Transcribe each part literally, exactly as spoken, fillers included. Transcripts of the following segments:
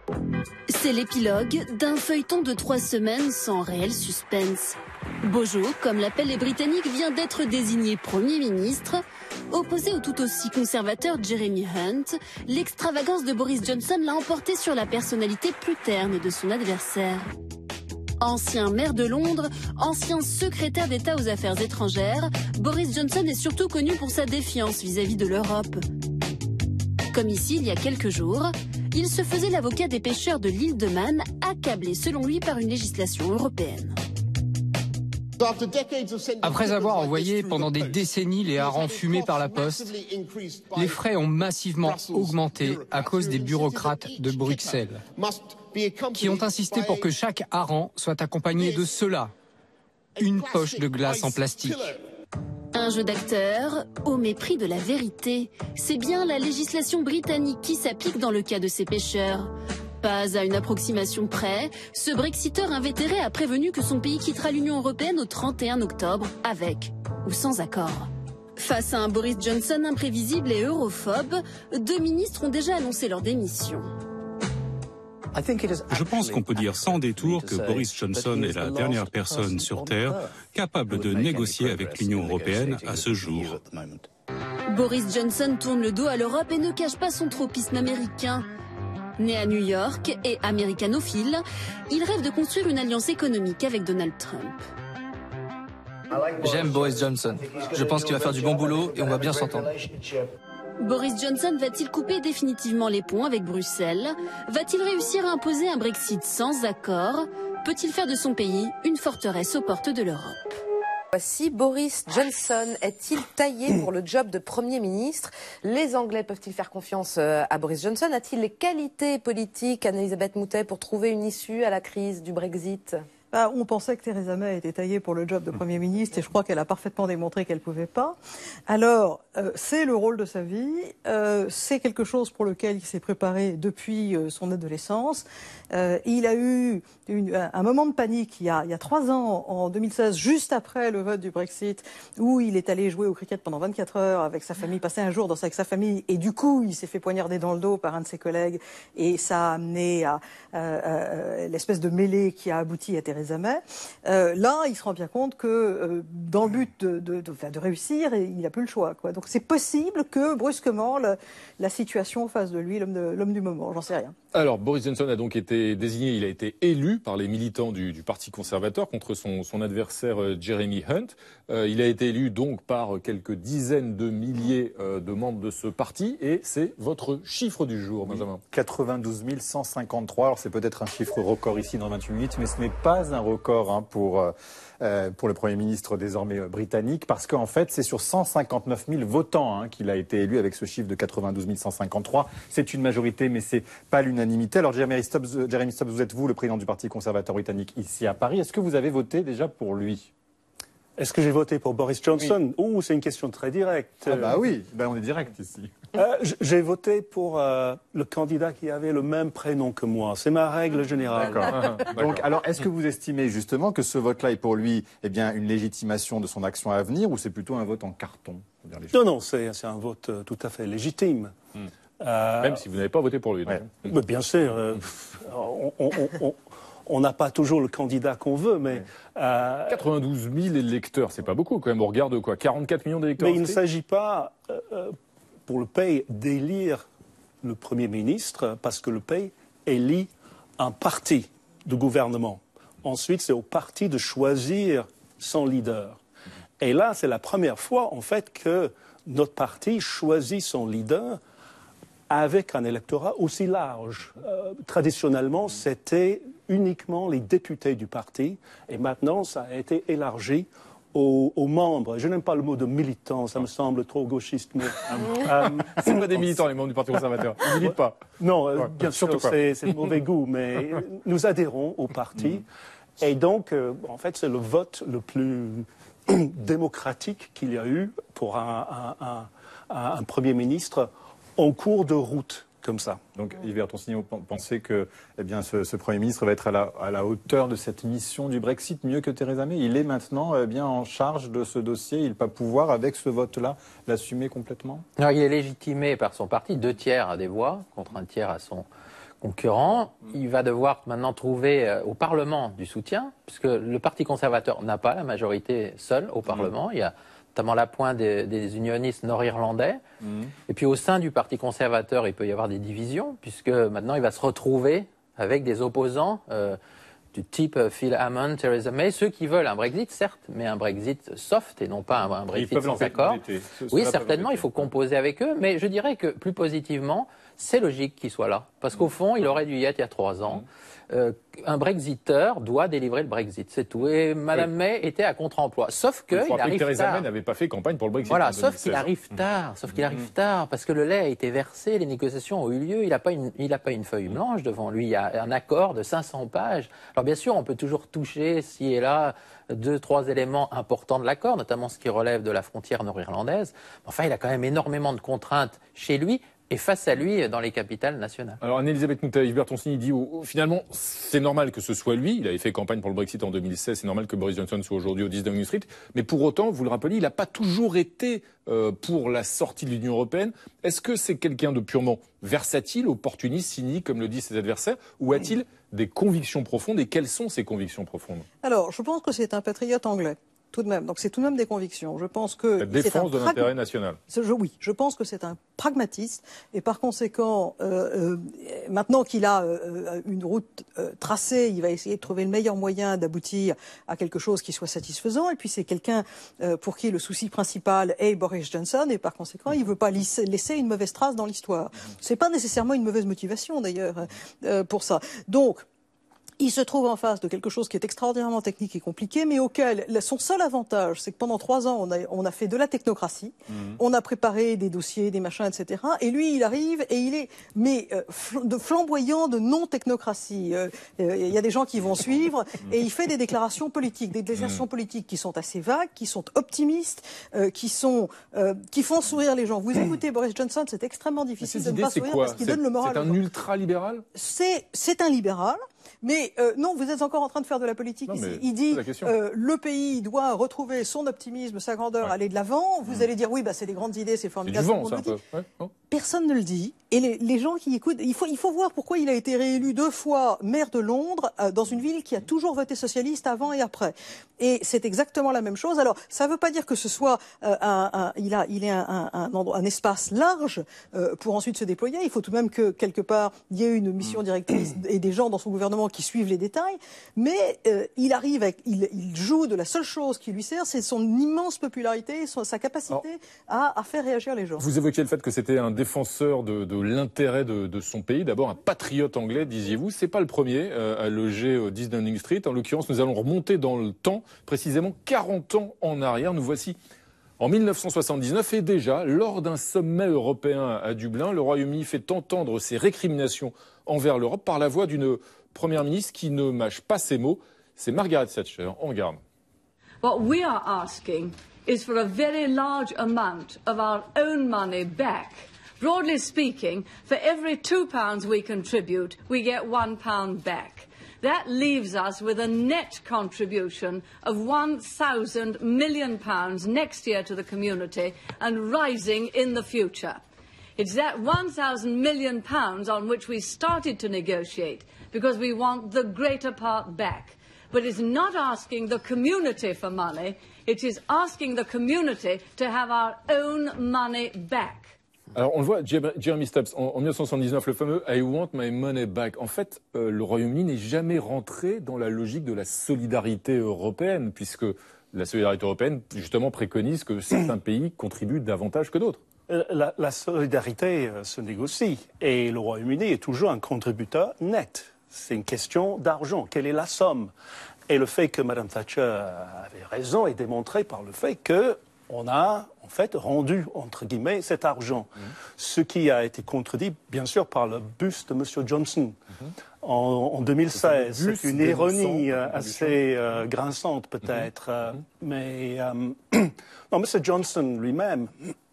C'est l'épilogue d'un feuilleton de trois semaines sans réel suspense. Bojo, comme l'appellent les Britanniques, vient d'être désigné Premier ministre. Opposé au tout aussi conservateur Jeremy Hunt, l'extravagance de Boris Johnson l'a emporté sur la personnalité plus terne de son adversaire. Ancien maire de Londres, ancien secrétaire d'État aux affaires étrangères, Boris Johnson est surtout connu pour sa défiance vis-à-vis de l'Europe. Comme ici, il y a quelques jours, il se faisait l'avocat des pêcheurs de l'île de Man, accablés selon lui par une législation européenne. Après avoir envoyé pendant des décennies les harengs fumés par la poste, les frais ont massivement augmenté à cause des bureaucrates de Bruxelles, qui ont insisté pour que chaque hareng soit accompagné de cela, une poche de glace en plastique. Un jeu d'acteur au mépris de la vérité. C'est bien la législation britannique qui s'applique dans le cas de ces pêcheurs. Pas à une approximation près, ce Brexiteur invétéré a prévenu que son pays quittera l'Union européenne au trente et un octobre, avec ou sans accord. Face à un Boris Johnson imprévisible et europhobe, deux ministres ont déjà annoncé leur démission. Je pense qu'on peut dire sans détour que Boris Johnson est la dernière personne sur Terre capable de négocier avec l'Union européenne à ce jour. Boris Johnson tourne le dos à l'Europe et ne cache pas son tropisme américain. Né à New York et américanophile, il rêve de construire une alliance économique avec Donald Trump. J'aime Boris Johnson. Je pense qu'il va faire du bon boulot et on va bien s'entendre. Boris Johnson va-t-il couper définitivement les ponts avec Bruxelles? Va-t-il réussir à imposer un Brexit sans accord? Peut-il faire de son pays une forteresse aux portes de l'Europe? Voici, Boris Johnson est-il taillé pour le job de Premier ministre? Les Anglais peuvent-ils faire confiance à Boris Johnson? A-t-il les qualités politiques, Anne-Elisabeth Moutet, pour trouver une issue à la crise du Brexit? Ah, on pensait que Theresa May était taillée pour le job de Premier ministre et je crois qu'elle a parfaitement démontré qu'elle ne pouvait pas. Alors, euh, c'est le rôle de sa vie, euh, c'est quelque chose pour lequel il s'est préparé depuis euh, son adolescence. Euh, il a eu une, un moment de panique il y, a, il y a trois ans, en deux mille seize, juste après le vote du Brexit, où il est allé jouer au cricket pendant vingt-quatre heures avec sa famille, passer un jour dans avec sa famille, et du coup, il s'est fait poignarder dans le dos par un de ses collègues, et ça a amené à euh, euh, l'espèce de mêlée qui a abouti à Theresa May. Euh, là, il se rend bien compte que euh, dans le but de, de, de, de réussir, il n'a plus le choix, quoi. Donc c'est possible que brusquement le, la situation fasse de lui l'homme du moment, j'en sais rien. Alors Boris Johnson a donc été désigné, il a été élu par les militants du, du Parti conservateur contre son, son adversaire euh, Jeremy Hunt. Euh, il a été élu donc par quelques dizaines de milliers euh, de membres de ce parti et c'est votre chiffre du jour, Benjamin. quatre-vingt-douze mille cent cinquante-trois, alors c'est peut-être un chiffre record ici dans vingt-huit minutes, mais ce n'est pas un record hein, pour, euh, pour le Premier ministre désormais euh, britannique, parce qu'en fait c'est sur cent cinquante-neuf mille votants hein, qu'il a été élu avec ce chiffre de quatre-vingt-douze mille cent cinquante-trois. C'est une majorité, mais c'est pas l'unanimité. Alors Jeremy Stubbs, Jeremy Stubbs, vous êtes vous le président du Parti conservateur britannique ici à Paris. Est-ce que vous avez voté déjà pour lui? Est-ce que j'ai voté pour Boris Johnson? Oui. Oh, c'est une question très directe. Ah bah oui, ben on est direct ici. Euh, j'ai voté pour euh, le candidat qui avait le même prénom que moi. C'est ma règle générale. D'accord. Donc, alors, est-ce que vous estimez justement que ce vote-là est pour lui eh bien, une légitimation de son action à venir ou c'est plutôt un vote en carton? Non, non, c'est un vote euh, tout à fait légitime. Hmm. Euh, Même si vous n'avez pas voté pour lui. Ouais. Mais bien sûr, euh, on n'a pas toujours le candidat qu'on veut, mais... Euh, quatre-vingt-douze mille électeurs, c'est pas beaucoup quand même, on regarde quoi, quarante-quatre millions d'électeurs. Mais il ne s'agit pas, euh, pour le pays, d'élire le Premier ministre, parce que le pays élit un parti de gouvernement. Ensuite, c'est au parti de choisir son leader. Et là, c'est la première fois, en fait, que notre parti choisit son leader avec un électorat aussi large. Euh, traditionnellement, c'était uniquement les députés du parti, et maintenant, ça a été élargi aux, aux membres. Je n'aime pas le mot de militant, ça me semble trop gauchiste. Mais, euh, c'est pas des militants, les membres du Parti conservateur. Ils ne militent pas. Non, euh, ouais, bien sûr, c'est de mauvais goût, mais nous adhérons au parti. Et donc, euh, en fait, c'est le vote le plus démocratique qu'il y a eu pour un, un, un, un Premier ministre en cours de route, comme ça. Donc, Yves Tonsigno, pensez que eh bien, ce, ce Premier ministre va être à la, à la hauteur de cette mission du Brexit, mieux que Theresa May? Il est maintenant eh bien, en charge de ce dossier, il va pouvoir, avec ce vote-là, l'assumer complètement? Alors, il est légitimé par son parti, deux tiers à des voix, contre un tiers à son concurrent. Il va devoir maintenant trouver euh, au Parlement du soutien, puisque le Parti conservateur n'a pas la majorité seul au Parlement. Mmh. Il y a notamment la pointe des, des unionistes nord-irlandais. Mmh. Et puis au sein du Parti conservateur, il peut y avoir des divisions, puisque maintenant il va se retrouver avec des opposants euh, du type Phil Hammond, Theresa May, ceux qui veulent un Brexit, certes, mais un Brexit soft et non pas un, un Brexit sans accord. Oui, certainement, il faut composer avec eux, mais je dirais que plus positivement, c'est logique qu'il soit là. Parce qu'au fond, il aurait dû y être il y a trois ans. Euh, un Brexiteur doit délivrer le Brexit, c'est tout. Et Mme oui. May était à contre-emploi. Sauf qu'il arrive Theresa tard. May n'avait pas fait campagne pour le Brexit. Voilà, sauf qu'il arrive tard. Sauf qu'il arrive tard, parce que le lait a été versé, les négociations ont eu lieu. Il n'a pas une, il n'a pas une feuille blanche devant lui. Il y a un accord de cinq cents pages. Alors bien sûr, on peut toujours toucher ci et là deux, trois éléments importants de l'accord, notamment ce qui relève de la frontière nord-irlandaise. Enfin, il a quand même énormément de contraintes chez lui et face à lui dans les capitales nationales. Alors Anne-Elisabeth Moutet, Yves Bertoncini dit oh, finalement c'est normal que ce soit lui, il avait fait campagne pour le Brexit en deux mille seize, c'est normal que Boris Johnson soit aujourd'hui au dix Downing Street, mais pour autant, vous le rappelez, il n'a pas toujours été euh, pour la sortie de l'Union européenne. Est-ce que c'est quelqu'un de purement versatile, opportuniste, cynique, comme le disent ses adversaires, ou a-t-il des convictions profondes, et quelles sont ces convictions profondes? Alors, je pense que c'est un patriote anglais. Tout de même. Donc c'est tout de même des convictions. Je pense que la défense de l'intérêt national. Je, oui, je pense que c'est un pragmatiste et par conséquent, euh, euh, maintenant qu'il a euh, une route euh, tracée, il va essayer de trouver le meilleur moyen d'aboutir à quelque chose qui soit satisfaisant. Et puis c'est quelqu'un euh, pour qui le souci principal est Boris Johnson et par conséquent, il ne veut pas laisser, laisser une mauvaise trace dans l'histoire. C'est pas nécessairement une mauvaise motivation d'ailleurs euh, pour ça. Donc il se trouve en face de quelque chose qui est extraordinairement technique et compliqué, mais auquel son seul avantage, c'est que pendant trois ans, on a, on a fait de la technocratie, mmh. on a préparé des dossiers, des machins, et cetera. Et lui, il arrive et il est, mais euh, de flamboyant de non-technocratie. Euh, euh, il y a des gens qui vont suivre et il fait des déclarations politiques, des déclarations mmh. politiques qui sont assez vagues, qui sont optimistes, euh, qui sont, euh, qui font sourire les gens. Vous écoutez Boris Johnson, c'est extrêmement difficile de ne pas sourire parce qu'il donne le moral. C'est un ultra-libéral ? C'est, c'est un libéral. Mais euh, non, vous êtes encore en train de faire de la politique non, ici. Il dit euh, le pays doit retrouver son optimisme, sa grandeur, ouais. aller de l'avant. Vous mmh. allez dire oui, bah, c'est des grandes idées, c'est formidable. C'est du vent, ça, un peu. Ouais, non Personne ne le dit. Et les, les gens qui écoutent, il faut, il faut voir pourquoi il a été réélu deux fois maire de Londres, euh, dans une ville qui a toujours voté socialiste avant et après. Et c'est exactement la même chose. Alors, ça ne veut pas dire que ce soit euh, un, un, il a, il est un, un, un, endroit, un espace large euh, pour ensuite se déployer. Il faut tout de même que quelque part il y ait une mission directrice et des gens dans son gouvernement qui suivent les détails. Mais euh, il arrive, avec, il, il joue de la seule chose qui lui sert, c'est son immense popularité, son, sa capacité Alors, à, à faire réagir les gens. Vous évoquiez le fait que c'était un défenseur de, de l'intérêt de, de son pays. D'abord, un patriote anglais, disiez-vous. C'est pas le premier euh, à loger au dix Downing Street. En l'occurrence, nous allons remonter dans le temps, précisément quarante ans en arrière. Nous voici en mille neuf cent soixante-dix-neuf et déjà, lors d'un sommet européen à Dublin, le Royaume-Uni fait entendre ses récriminations envers l'Europe par la voix d'une première ministre qui ne mâche pas ses mots. C'est Margaret Thatcher. En garde. What we are asking is for a very large amount of our own money back. Broadly speaking, for every two pounds we contribute, we get one pound back. That leaves us with a net contribution of one thousand million pounds next year to the community and rising in the future. It's that one thousand million pounds on which we started to negotiate because we want the greater part back. But it's not asking the community for money, it is asking the community to have our own money back. Alors on le voit, Jeremy Stubbs, en, en mille neuf cent soixante-dix-neuf, le fameux « I want my money back ». En fait, euh, le Royaume-Uni n'est jamais rentré dans la logique de la solidarité européenne, puisque la solidarité européenne, justement, préconise que certains pays contribuent davantage que d'autres. La, la solidarité euh, se négocie, et le Royaume-Uni est toujours un contributeur net. C'est une question d'argent. Quelle est la somme? Et le fait que Mme Thatcher avait raison est démontré par le fait que on a en fait rendu, entre guillemets, cet argent. Mmh. Ce qui a été contredit, bien sûr, par le buste de M. Johnson. Mmh. En, en deux mille seize, c'est une ironie euh, assez euh, grinçante peut-être. Mmh. Euh, mais euh, non, M. Johnson lui-même,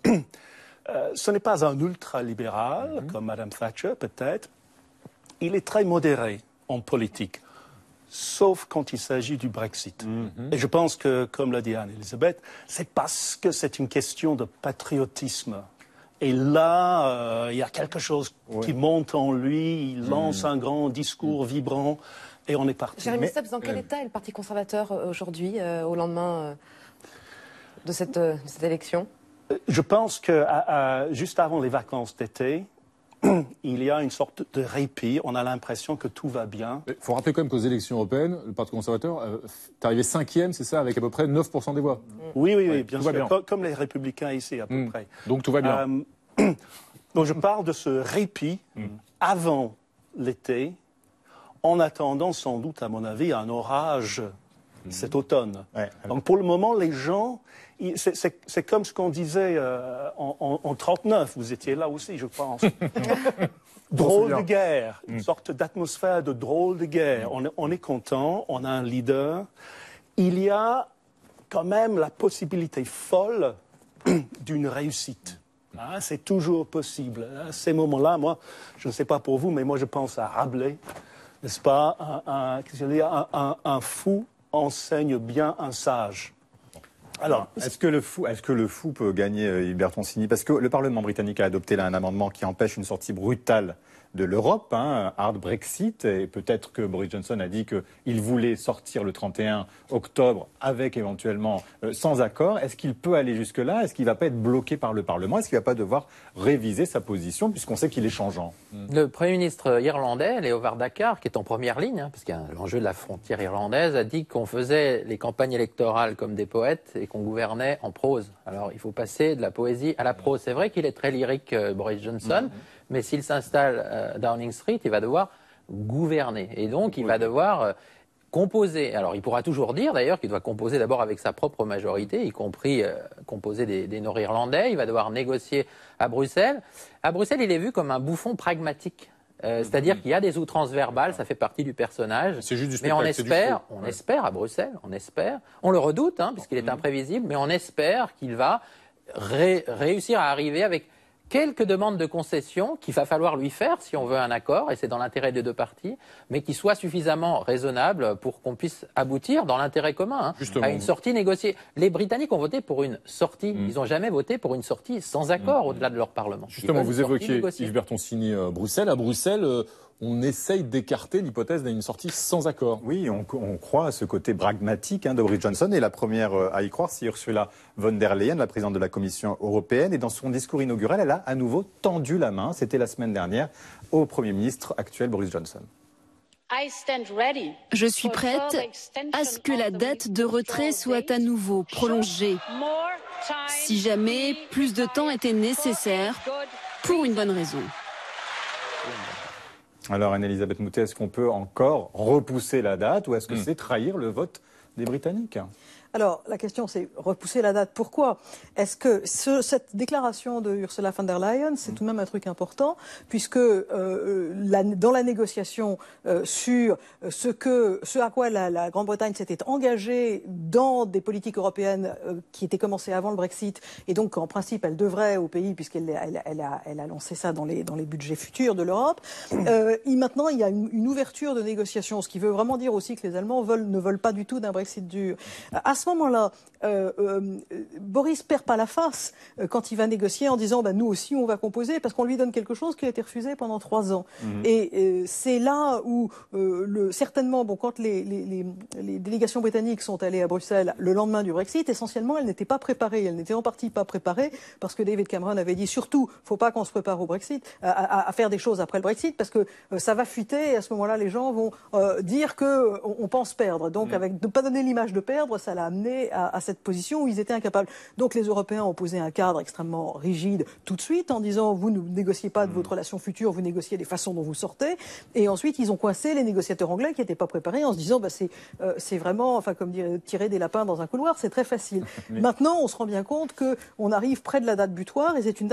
euh, ce n'est pas un ultra-libéral, mmh. comme Mme Thatcher peut-être. Il est très modéré en politique. Sauf quand il s'agit du Brexit. Mm-hmm. Et je pense que, comme l'a dit Anne-Elisabeth, c'est parce que c'est une question de patriotisme Et là, euh, il y a quelque chose oui. qui monte en lui, il lance mmh. un grand discours mmh. vibrant, et on est parti. Jérémy Stubbs, dans quel euh... état est le Parti conservateur aujourd'hui, euh, au lendemain euh, de, cette, euh, de cette élection? Je pense que à, à, juste avant les vacances d'été, il y a une sorte de répit. On a l'impression que tout va bien. Il faut rappeler quand même qu'aux élections européennes, le Parti conservateur euh, est arrivé cinquième, c'est ça, avec à peu près neuf pour cent des voix. Oui, oui, oui, ouais, bien tout sûr. Va bien. Comme, comme les républicains ici, à peu mmh. près. Donc tout va bien. Euh, donc je parle de ce répit mmh. avant l'été, en attendant sans doute, à mon avis, un orage mmh. cet automne. Ouais. Donc pour le moment, les gens... C'est comme ce qu'on disait euh, en, en, en trente-neuf, vous étiez là aussi, je pense. Drôle de guerre, une mm. sorte d'atmosphère de drôle de guerre. On est, on est content, on a un leader. Il y a quand même la possibilité folle d'une réussite. Hein, c'est toujours possible. À ces moments-là, moi, je ne sais pas pour vous, mais moi je pense à Rabelais, n'est-ce pas? Un, un, un, un fou enseigne bien un sage. Alors, est-ce que le fou, est-ce que le fou peut gagner, Hubert Toncini? Parce que le Parlement britannique a adopté là un amendement qui empêche une sortie brutale de l'Europe, hein, hard Brexit, et peut-être que Boris Johnson a dit qu'il voulait sortir le trente et un octobre avec éventuellement euh, sans accord. Est-ce qu'il peut aller jusque-là? Est-ce qu'il ne va pas être bloqué par le Parlement? Est-ce qu'il ne va pas devoir réviser sa position puisqu'on sait qu'il est changeant? Le Premier ministre irlandais, Leo Varadkar, qui est en première ligne, hein, parce qu'il y a l'enjeu de la frontière irlandaise, a dit qu'on faisait les campagnes électorales comme des poètes et qu'on gouvernait en prose. Alors il faut passer de la poésie à la prose. C'est vrai qu'il est très lyrique, euh, Boris Johnson, mmh. mais s'il s'installe à euh, Downing Street, il va devoir gouverner. Et donc, il oui. va devoir euh, composer. Alors, il pourra toujours dire, d'ailleurs, qu'il doit composer d'abord avec sa propre majorité, y compris euh, composer des, des Nord-Irlandais. Il va devoir négocier à Bruxelles. À Bruxelles, il est vu comme un bouffon pragmatique. Euh, C'est-à-dire mmh. qu'il y a des outrances verbales, ça fait partie du personnage. C'est juste du mais on espère, on ouais. espère à Bruxelles, on espère. On le redoute, hein, puisqu'il est mmh. imprévisible, mais on espère qu'il va ré réussir à arriver avec quelques demandes de concession qu'il va falloir lui faire si on veut un accord, et c'est dans l'intérêt des deux parties, mais qui soit suffisamment raisonnable pour qu'on puisse aboutir dans l'intérêt commun hein, à une sortie négociée. Les Britanniques ont voté pour une sortie, mmh. ils n'ont jamais voté pour une sortie sans accord mmh. au-delà de leur Parlement. Justement, vous évoquiez Yves Bertoncini, euh, Bruxelles. À Bruxelles, euh, on essaye d'écarter l'hypothèse d'une sortie sans accord. Oui, on, on croit à ce côté pragmatique hein, de Boris Johnson, et la première euh, à y croire, c'est Ursula von der Leyen, la présidente de la Commission européenne. Et dans son discours inaugural, elle a à nouveau tendu la main, c'était la semaine dernière, au Premier ministre actuel Boris Johnson. Je suis prête à ce que la date de retrait soit à nouveau prolongée, si jamais plus de temps était nécessaire, pour une bonne raison. Alors, Anne-Elisabeth Moutet, est-ce qu'on peut encore repousser la date ou est-ce que mmh. c'est trahir le vote des Britanniques? Alors, la question, c'est repousser la date. Pourquoi? Est-ce que ce, cette déclaration de Ursula von der Leyen, c'est mmh. tout de même un truc important, puisque euh, la, dans la négociation euh, sur ce, que, ce à quoi la, la Grande-Bretagne s'était engagée dans des politiques européennes euh, qui étaient commencées avant le Brexit, et donc en principe elle devrait au pays, puisqu'elle elle, elle a, elle a lancé ça dans les, dans les budgets futurs de l'Europe, euh, maintenant il y a une, une ouverture de négociation, ce qui veut vraiment dire aussi que les Allemands veulent, ne veulent pas du tout d'un Brexit dur. À À ce moment-là, euh, euh, Boris perd pas la face euh, quand il va négocier en disant bah, nous aussi on va composer, parce qu'on lui donne quelque chose qui a été refusé pendant trois ans. Mmh. Et euh, c'est là où euh, le, certainement, bon, quand les, les, les, les délégations britanniques sont allées à Bruxelles le lendemain du Brexit, essentiellement elles n'étaient pas préparées. Elles n'étaient en partie pas préparées parce que David Cameron avait dit surtout faut pas qu'on se prépare au Brexit, à, à, à faire des choses après le Brexit, parce que euh, ça va fuiter et à ce moment-là les gens vont euh, dire que on, on pense perdre. Donc mmh. avec ne pas donner l'image de perdre, ça l'a amené À, à cette position où ils étaient incapables. Donc les Européens ont posé un cadre extrêmement rigide tout de suite en disant vous ne négociez pas de votre relation future, vous négociez les façons dont vous sortez. Et ensuite ils ont coincé les négociateurs anglais qui n'étaient pas préparés en se disant bah, c'est euh, c'est vraiment, enfin comme dire, tirer des lapins dans un couloir, c'est très facile. Mais... Maintenant on se rend bien compte qu'on arrive près de la date butoir et c'est une date